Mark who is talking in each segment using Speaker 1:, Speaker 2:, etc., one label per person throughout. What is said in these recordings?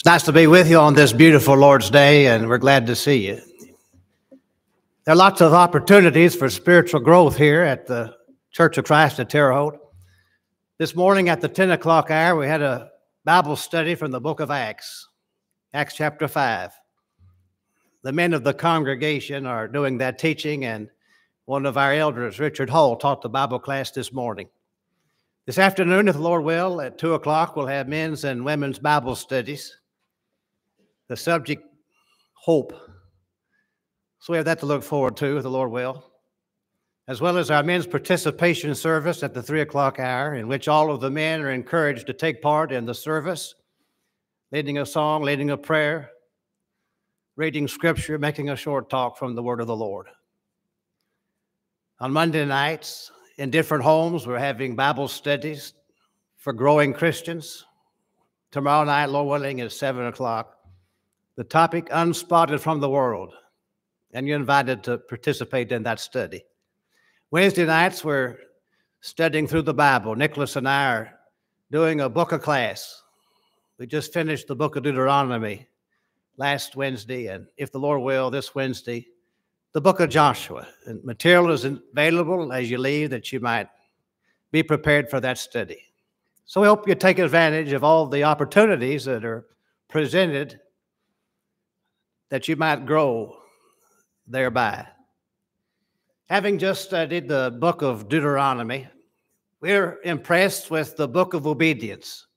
Speaker 1: Nice to be with you on this beautiful Lord's Day, and we're glad to see you. There are lots of opportunities for spiritual growth here at the Church of Christ at Terre Haute. This morning at the 10 o'clock hour, we had a Bible study from the book of Acts, Acts chapter 5. The men of the congregation are doing that teaching, and one of our elders, Richard Hall, taught the Bible class this morning. This afternoon, if the Lord will, at 2 o'clock, we'll have men's and women's Bible studies. The subject, hope. So we have that to look forward to, if the Lord will. As well as our men's participation service at the 3 o'clock hour, in which all of the men are encouraged to take part in the service, leading a song, leading a prayer, reading scripture, making a short talk from the word of the Lord. On Monday nights, in different homes, we're having Bible studies for growing Christians. Tomorrow night, Lord willing, is 7 o'clock. The topic, Unspotted from the World, and you're invited to participate in that study. Wednesday nights, we're studying through the Bible. Nicholas and I are doing a book of class. We just finished the book of Deuteronomy last Wednesday, and if the Lord will, this Wednesday, the book of Joshua. And material is available as you leave that you might be prepared for that study. So we hope you take advantage of all the opportunities that are presented that you might grow thereby. Having just studied the book of Deuteronomy, we're impressed with the book of obedience.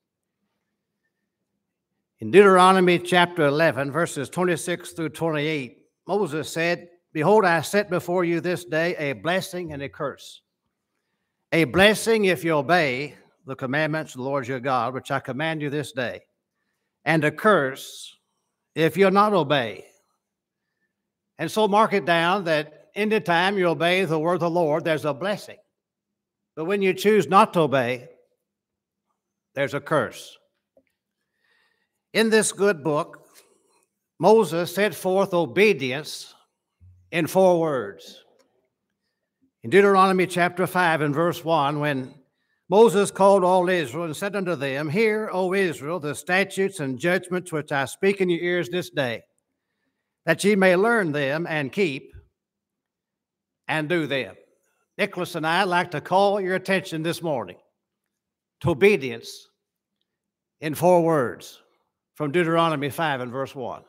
Speaker 1: In Deuteronomy chapter 11, verses 26 through 28, Moses said, "Behold, I set before you this day a blessing and a curse. A blessing if you obey the commandments of the Lord your God, which I command you this day, and a curse if you'll not obey." And so mark it down that any time you obey the word of the Lord, there's a blessing. But when you choose not to obey, there's a curse. In this good book, Moses set forth obedience in 4 words. In Deuteronomy chapter 5 and verse 1, when Moses called all Israel and said unto them, "Hear, O Israel, the statutes and judgments which I speak in your ears this day, that ye may learn them and keep and do them." Nicholas and I would like to call your attention this morning to obedience in 4 words from Deuteronomy 5 and verse 1.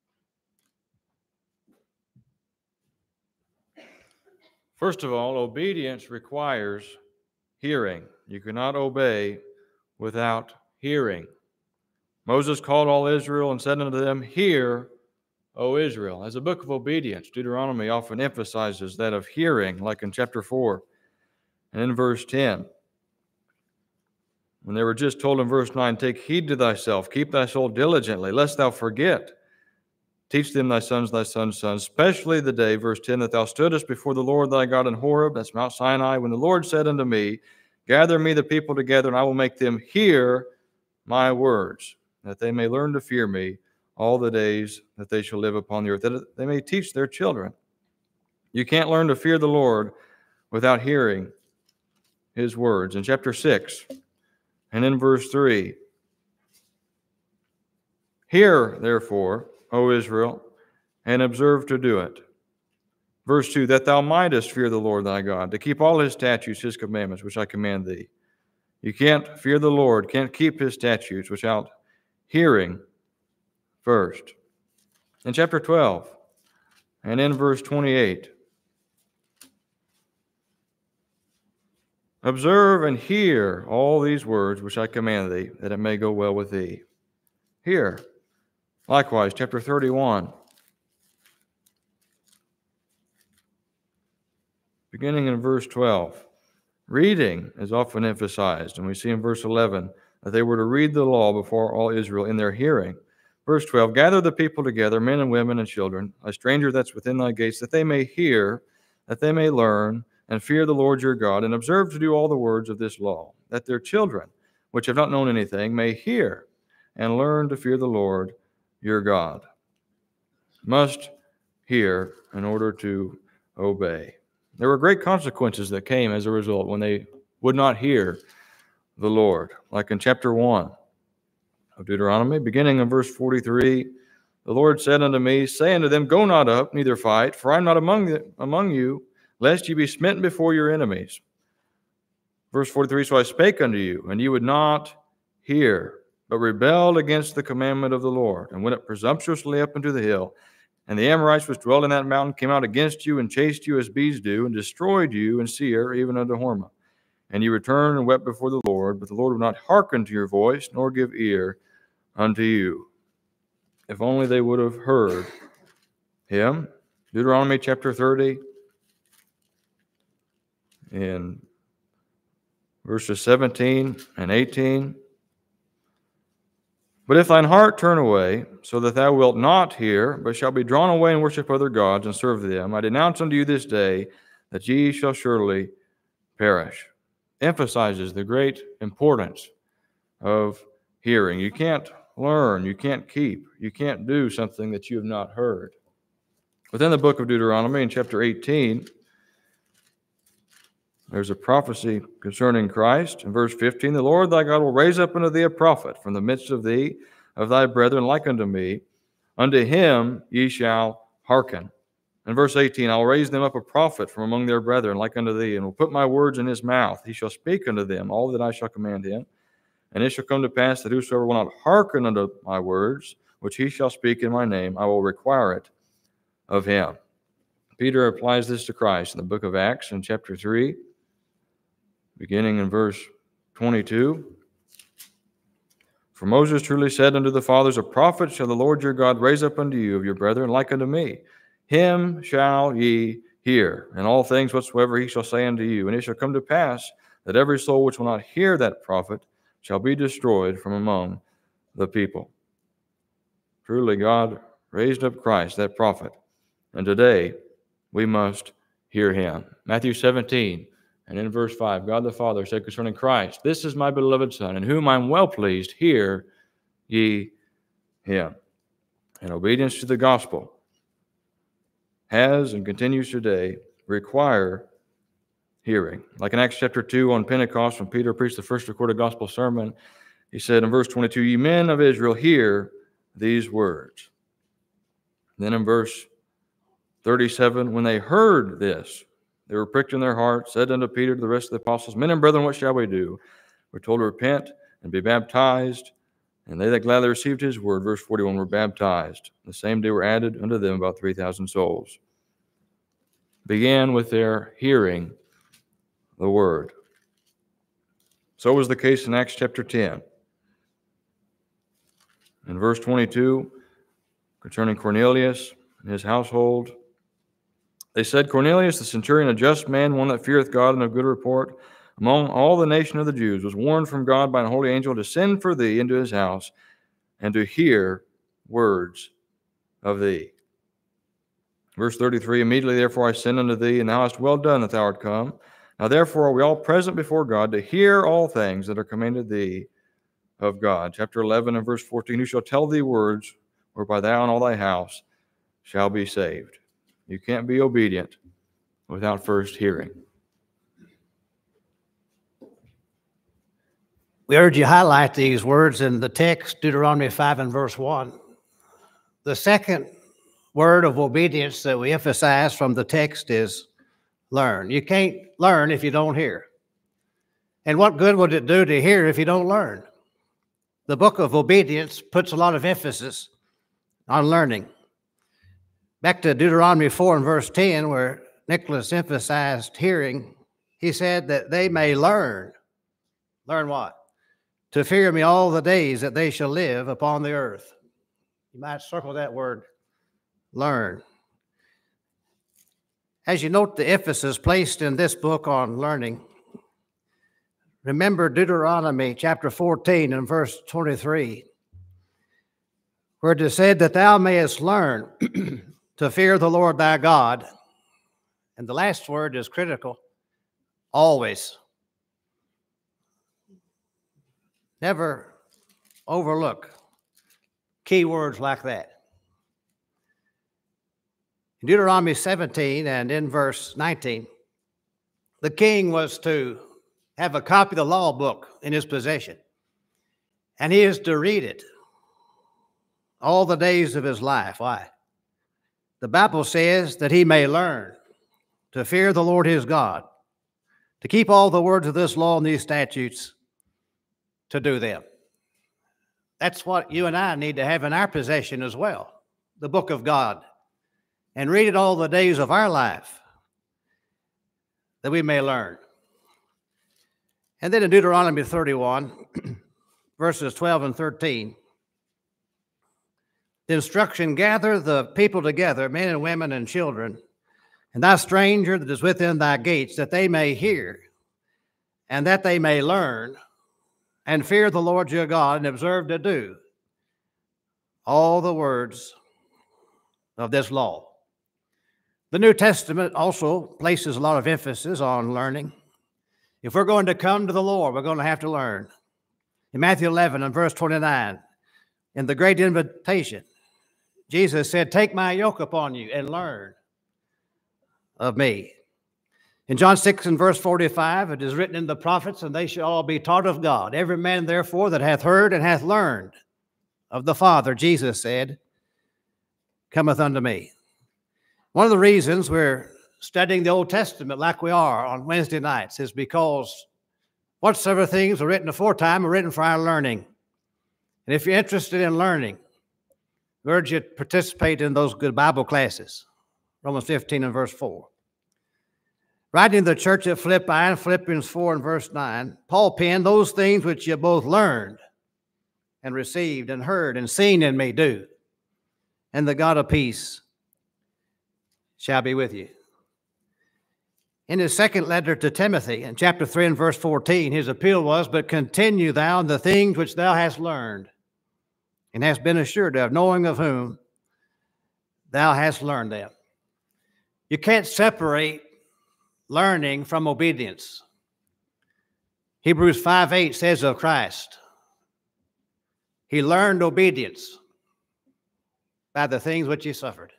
Speaker 2: First of all, obedience requires hearing. You cannot obey without hearing. Moses called all Israel and said unto them, "Hear, O Israel." As a book of obedience, Deuteronomy often emphasizes that of hearing, like in chapter 4 and in verse 10. When they were just told in verse 9, "Take heed to thyself, keep thy soul diligently, lest thou forget. Teach them thy sons' sons, especially the day," verse 10, "that thou stoodest before the Lord thy God in Horeb," that's Mount Sinai, "when the Lord said unto me, Gather me the people together, and I will make them hear my words, that they may learn to fear me all the days that they shall live upon the earth, that they may teach their children." You can't learn to fear the Lord without hearing his words. In chapter 6 and in verse 3, "Hear, therefore, O Israel, and observe to do it." Verse 2, "That thou mightest fear the Lord thy God, to keep all his statutes, his commandments, which I command thee." You can't fear the Lord, can't keep his statutes without hearing first. In chapter 12 and in verse 28, "Observe and hear all these words which I command thee, that it may go well with thee." Hear. Likewise, chapter 31, beginning in verse 12. Reading is often emphasized, and we see in verse 11 that they were to read the law before all Israel in their hearing. Verse 12, "Gather the people together, men and women and children, a stranger that's within thy gates, that they may hear, that they may learn, and fear the Lord your God, and observe to do all the words of this law, that their children, which have not known anything, may hear and learn to fear the Lord your God." Must hear in order to obey. There were great consequences that came as a result when they would not hear the Lord. Like in chapter 1 of Deuteronomy, beginning in verse 43. The Lord said unto me, say unto them, go not up, neither fight, for I am not among you, lest ye be smitten before your enemies. Verse 43, so I spake unto you, and ye would not hear, but rebelled against the commandment of the Lord, and went up presumptuously up into the hill. And the Amorites which dwelt in that mountain came out against you, and chased you as bees do, and destroyed you in Seir, even unto Hormah. And ye returned and wept before the Lord, but the Lord would not hearken to your voice, nor give ear unto you. If only they would have heard him. Deuteronomy chapter 30, in verses 17 and 18. But if thine heart turn away, so that thou wilt not hear, but shalt be drawn away and worship other gods and serve them, I denounce unto you this day that ye shall surely perish. Emphasizes the great importance of hearing. You can't learn, you can't keep, you can't do something that you have not heard. Within the book of Deuteronomy, in chapter 18, there's a prophecy concerning Christ. In verse 15, the Lord thy God will raise up unto thee a prophet from the midst of thee, of thy brethren, like unto me. Unto him ye shall hearken. In verse 18, I will raise them up a prophet from among their brethren, like unto thee, and will put my words in his mouth. He shall speak unto them all that I shall command him. And it shall come to pass that whosoever will not hearken unto my words, which he shall speak in my name, I will require it of him. Peter applies this to Christ in the book of Acts in chapter 3, beginning in verse 22. For Moses truly said unto the fathers, a prophet shall the Lord your God raise up unto you of your brethren, like unto me. Him shall ye hear, and all things whatsoever he shall say unto you. And it shall come to pass that every soul which will not hear that prophet shall be destroyed from among the people. Truly God raised up Christ, that prophet, and today we must hear him. Matthew 17, and in verse 5, God the Father said concerning Christ, this is my beloved Son, in whom I am well pleased, hear ye him. And obedience to the gospel has and continues today require hearing. Like in Acts chapter 2 on Pentecost, when Peter preached the first recorded gospel sermon, he said in verse 22, ye men of Israel, hear these words. Then in verse 37, when they heard this, they were pricked in their hearts, said unto Peter to the rest of the apostles, men and brethren, what shall we do? We're told to repent and be baptized. And they that gladly received his word, verse 41, were baptized. The same day were added unto them about 3,000 souls. Began with their hearing the word. So was the case in Acts chapter 10. In verse 22, concerning Cornelius and his household, they said, Cornelius, the centurion, a just man, one that feareth God and of good report, among all the nation of the Jews, was warned from God by an holy angel to send for thee into his house and to hear words of thee. Verse 33, immediately therefore I send unto thee, and thou hast well done that thou art come. Now therefore are we all present before God to hear all things that are commanded thee of God. Chapter 11 and verse 14, who shall tell thee words whereby thou and all thy house shall be saved. You can't be obedient without first hearing.
Speaker 1: We urge you to highlight these words in the text, Deuteronomy 5 and verse 1. The second word of obedience that we emphasize from the text is learn. You can't learn if you don't hear. And what good would it do to hear if you don't learn? The book of obedience puts a lot of emphasis on learning. Back to Deuteronomy 4 and verse 10, where Nicholas emphasized hearing, he said that they may learn. Learn what? To fear me all the days that they shall live upon the earth. You might circle that word, learn. As you note the emphasis placed in this book on learning, remember Deuteronomy chapter 14 and verse 23, where it is said that thou mayest learn to fear the Lord thy God. And the last word is critical, always. Never overlook key words like that. In Deuteronomy 17 and in verse 19, the king was to have a copy of the law book in his possession. And he is to read it all the days of his life. Why? The Bible says that he may learn to fear the Lord his God, to keep all the words of this law and these statutes, to do them. That's what you and I need to have in our possession as well, the book of God, and read it all the days of our life, that we may learn. And then in Deuteronomy 31, verses 12 and 13, the instruction, gather the people together, men and women and children, and thy stranger that is within thy gates, that they may hear, and that they may learn, and fear the Lord your God, and observe to do all the words of this law. The New Testament also places a lot of emphasis on learning. If we're going to come to the Lord, we're going to have to learn. In Matthew 11 and verse 29, in the great invitation, Jesus said, take my yoke upon you and learn of me. In John 6 and verse 45, it is written in the prophets, and they shall all be taught of God. Every man, therefore, that hath heard and hath learned of the Father, Jesus said, cometh unto me. One of the reasons we're studying the Old Testament like we are on Wednesday nights is because whatsoever things were written aforetime are written for our learning. And if you're interested in learning, I urge you to participate in those good Bible classes. Romans 15 and verse 4. Writing to the church at Philippi in Philippians 4 and verse 9, Paul penned, those things which you both learned and received and heard and seen in me do, and the God of peace shall be with you. In his second letter to Timothy, in chapter 3 and verse 14, his appeal was, but continue thou in the things which thou hast learned and hast been assured of, knowing of whom thou hast learned them. You can't separate learning from obedience. Hebrews 5:8 says of Christ, he learned obedience by the things which he suffered.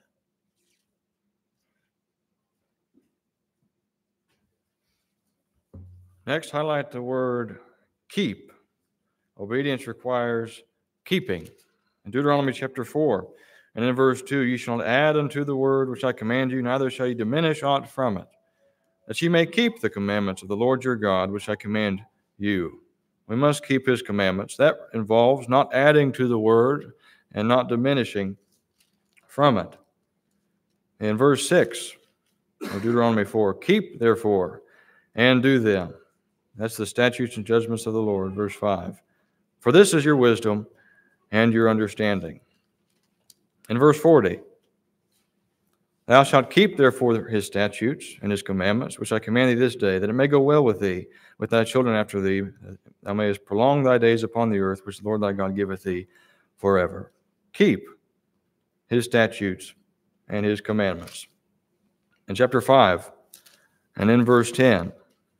Speaker 2: Next, highlight the word keep. Obedience requires keeping. In Deuteronomy chapter 4, and in verse 2, you shall add unto the word which I command you, neither shall you diminish aught from it, that ye may keep the commandments of the Lord your God, which I command you. We must keep his commandments. That involves not adding to the word and not diminishing from it. In verse 6 of Deuteronomy 4, keep therefore and do them. That's the statutes and judgments of the Lord. Verse 5, for this is your wisdom and your understanding. In verse 40, thou shalt keep therefore his statutes and his commandments, which I command thee this day, that it may go well with thee, with thy children after thee, that thou mayest prolong thy days upon the earth, which the Lord thy God giveth thee forever. Keep his statutes and his commandments. In chapter 5 and in verse 10,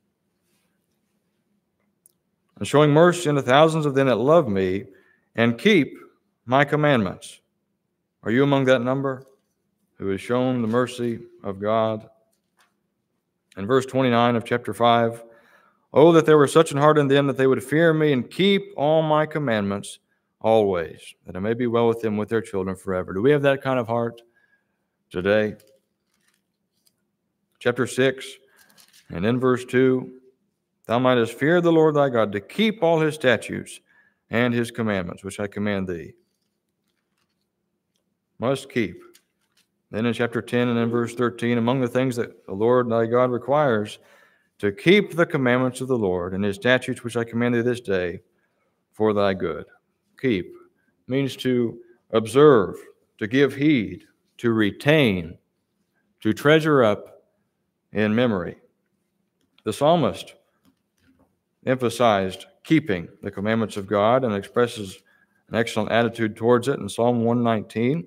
Speaker 2: and showing mercy unto thousands of them that love me and keep my commandments. Are you among that number who has shown the mercy of God? In verse 29 of chapter 5, oh, that there were such an heart in them that they would fear me and keep all my commandments always, that it may be well with them with their children forever. Do we have that kind of heart today? Chapter 6 and in verse 2, thou mightest fear the Lord thy God, to keep all his statutes and his commandments, which I command thee. Must keep. Then in chapter 10 and in verse 13, among the things that the Lord thy God requires, to keep the commandments of the Lord and his statutes, which I command thee this day, for thy good. Keep means to observe, to give heed, to retain, to treasure up in memory. The psalmist emphasized keeping the commandments of God and expresses an excellent attitude towards it in Psalm 119.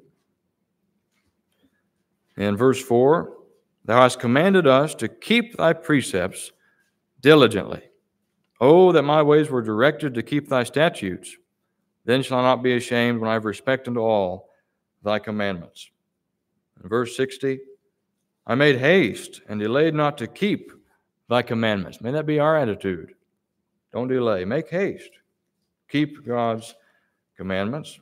Speaker 2: In verse 4, thou hast commanded us to keep thy precepts diligently. Oh, that my ways were directed to keep thy statutes. Then shall I not be ashamed when I have respect unto all thy commandments. In verse 60, I made haste and delayed not to keep thy commandments. May that be our attitude. Don't delay. Make haste. keep God's commandments.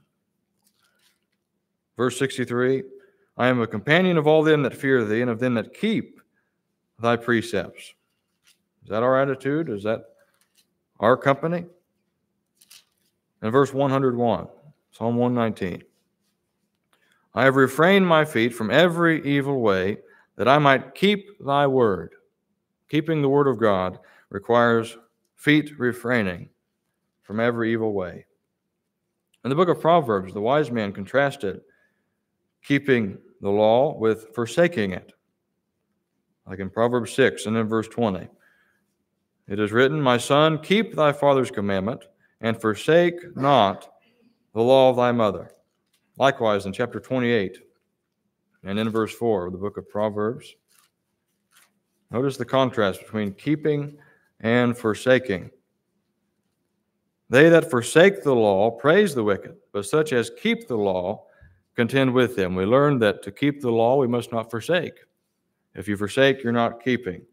Speaker 2: Verse 63, I am a companion of all them that fear thee, and of them that keep thy precepts. Is that our attitude? Is that our company? And verse 101, Psalm 119, I have refrained my feet from every evil way, that I might keep thy word. Keeping the word of God requires feet refraining from every evil way. In the book of Proverbs, the wise man contrasted keeping the law with forsaking it. Like in Proverbs 6 and in verse 20. It is written, my son, keep thy father's commandment, and forsake not the law of thy mother. Likewise, in chapter 28 and in verse 4 of the book of Proverbs, notice the contrast between keeping and forsaking. They that forsake the law praise the wicked, but such as keep the law contend with them. We learned that to keep the law, we must not forsake. If you forsake, you're not keeping.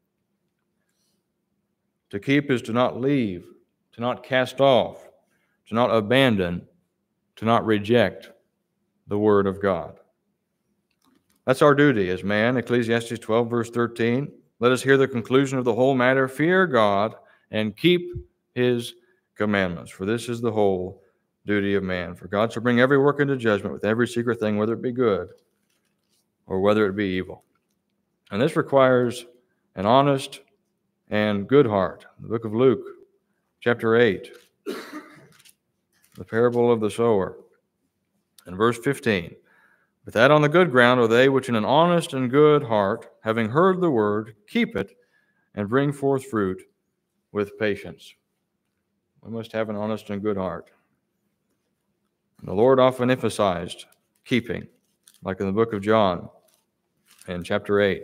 Speaker 2: To keep is to not leave, to not cast off, to not abandon, to not reject the word of God. That's our duty as man. Ecclesiastes 12, verse 13. Let us hear the conclusion of the whole matter. Fear God and keep his commandments, for this is the whole duty of man. For God shall bring every work into judgment with every secret thing, whether it be good or whether it be evil. And this requires an honest and good heart. The book of Luke, chapter 8, the parable of the sower. In verse 15, but that on the good ground are they which in an honest and good heart, having heard the word, keep it, and bring forth fruit with patience. We must have an honest and good heart. The Lord often emphasized keeping, like in the book of John in chapter 8.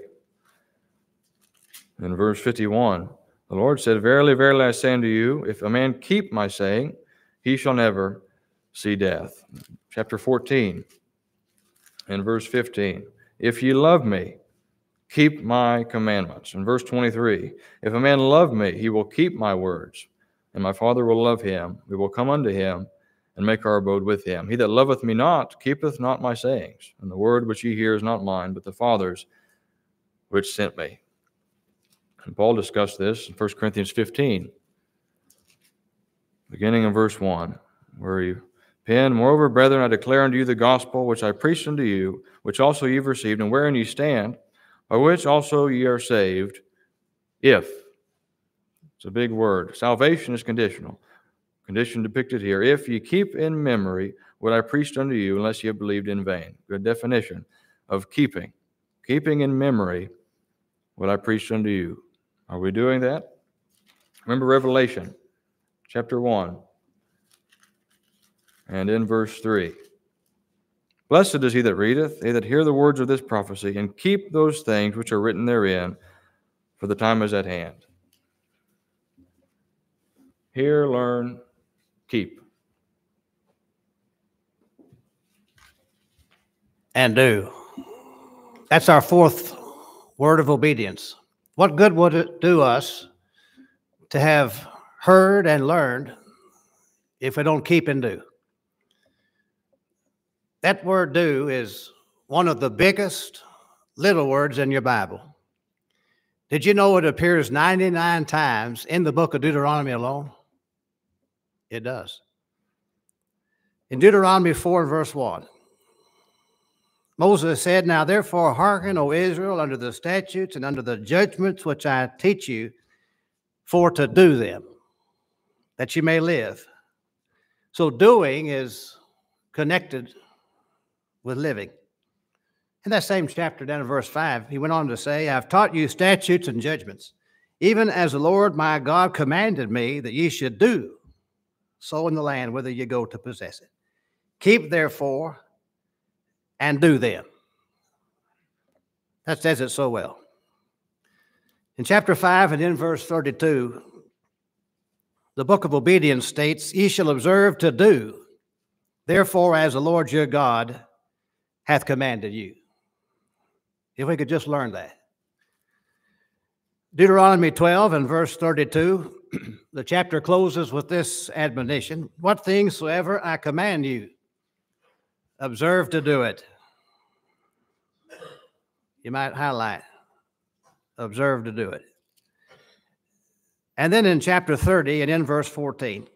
Speaker 2: In verse 51, the Lord said, verily, verily, I say unto you, if a man keep my saying, he shall never see death. Chapter 14, in verse 15, if ye love me, keep my commandments. In verse 23, if a man love me, he will keep my words, and my Father will love him. We will come unto him and make our abode with him. He that loveth me not, keepeth not my sayings. And the word which ye hear is not mine, but the Father's which sent me. And Paul discussed this in 1 Corinthians 15, beginning in verse 1, where he penned, moreover, brethren, I declare unto you the gospel which I preached unto you, which also ye have received, and wherein ye stand, by which also ye are saved, if. It's a big word. Salvation is conditional. Condition depicted here. If ye keep in memory what I preached unto you, unless ye have believed in vain. Good definition of keeping. Keeping in memory what I preached unto you. Are we doing that? Remember Revelation chapter 1 and in verse 3. Blessed is he that readeth, they that hear the words of this prophecy, and keep those things which are written therein, for the time is at hand. Hear, learn, keep.
Speaker 1: And do. That's our fourth word of obedience. What good would it do us to have heard and learned if we don't keep and do? That word do is one of the biggest little words in your Bible. Did you know it appears 99 times in the book of Deuteronomy alone? It does. In Deuteronomy 4 and verse 1, Moses said, now therefore hearken, O Israel, under the statutes and under the judgments which I teach you, for to do them, that you may live. So doing is connected with living. In that same chapter, down in verse 5, he went on to say, I've taught you statutes and judgments, even as the Lord my God commanded me that ye should do, so in the land whither ye go to possess it. Keep therefore and do them. That says it so well. In chapter 5 and in verse 32, the book of obedience states, ye shall observe to do, therefore as the Lord your God hath commanded you. If we could just learn that. Deuteronomy 12 and verse 32, the chapter closes with this admonition: what things soever I command you, observe to do it. You might highlight, observe to do it. And then in chapter 30 and in verse 14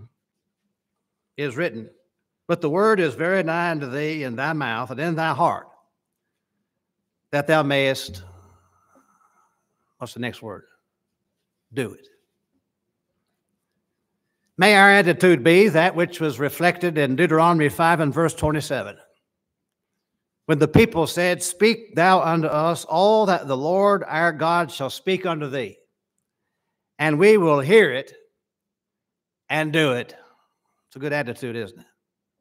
Speaker 1: is written, but the word is very nigh unto thee, in thy mouth and in thy heart, that thou mayest, what's the next word? Do it. May our attitude be that which was reflected in Deuteronomy 5 and verse 27. When the people said, speak thou unto us all that the Lord our God shall speak unto thee, and we will hear it and do it. It's a good attitude, isn't it?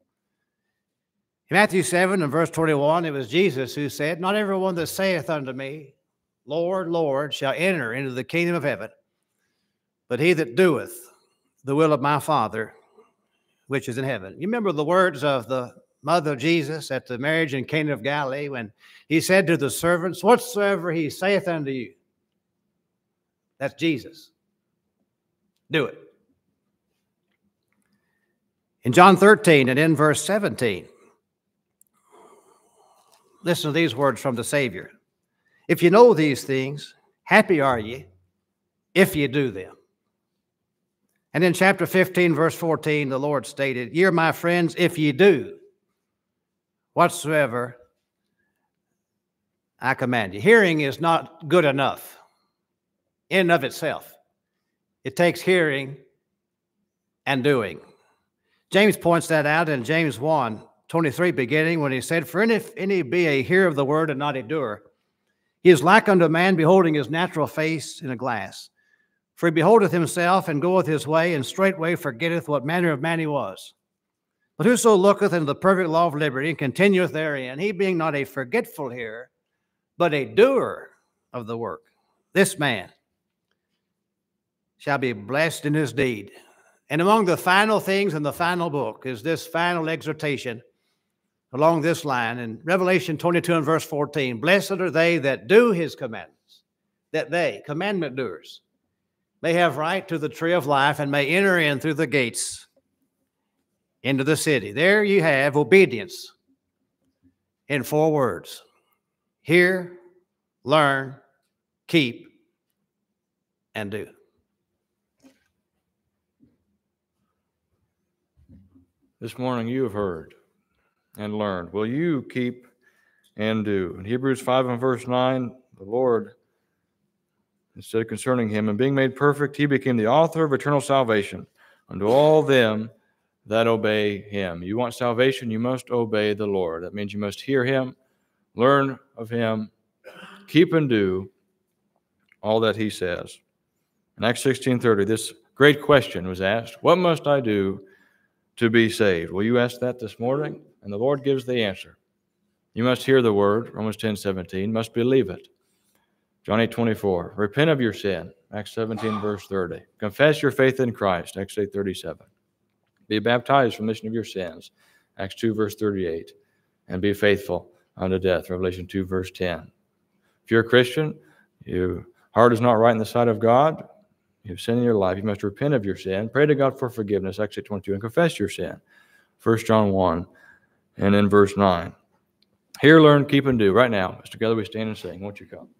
Speaker 1: In Matthew 7 and verse 21, it was Jesus who said, not everyone that saith unto me, Lord, Lord, shall enter into the kingdom of heaven, but he that doeth the will of my Father, which is in heaven. You remember the words of the mother of Jesus at the marriage in Cana of Galilee when he said to the servants, whatsoever he saith unto you, that's Jesus, do it. In John 13 and in verse 17, listen to these words from the Savior. If you know these things, happy are ye if you do them. And in chapter 15, verse 14, the Lord stated, ye are my friends if ye do whatsoever I command you. Hearing is not good enough in and of itself. It takes hearing and doing. James points that out in James 1:23 beginning when he said, for if any be a hearer of the word and not a doer, he is like unto a man beholding his natural face in a glass. For he beholdeth himself and goeth his way, and straightway forgetteth what manner of man he was. But whoso looketh into the perfect law of liberty and continueth therein, he being not a forgetful hearer, but a doer of the work, this man shall be blessed in his deed. And among the final things in the final book is this final exhortation along this line in Revelation 22 and verse 14. Blessed are they that do his commandments, that they, commandment doers, may have right to the tree of life and may enter in through the gates into the city. There you have obedience in 4 words. Hear, learn, keep, and do.
Speaker 2: This morning you have heard and learned. Will you keep and do? In Hebrews 5 and verse 9, the Lord, it said concerning him, and being made perfect, he became the author of eternal salvation unto all them that obey him. You want salvation, you must obey the Lord. That means you must hear him, learn of him, keep and do all that he says. In Acts 16:30, this great question was asked, what must I do to be saved? Will you ask that this morning? And the Lord gives the answer. You must hear the word, Romans 10:17, must believe it. John 8:24, repent of your sin, Acts 17 verse 30. Confess your faith in Christ, Acts 8:37. Be baptized for remission of your sins, Acts 2 verse 38. And be faithful unto death, Revelation 2 verse 10. If you're a Christian, your heart is not right in the sight of God, you have sin in your life, you must repent of your sin, pray to God for forgiveness, Acts 8:22, and confess your sin, 1 John 1, and in verse 9. Hear, learn, keep, and do. Right now, as together we stand and sing, won't you come?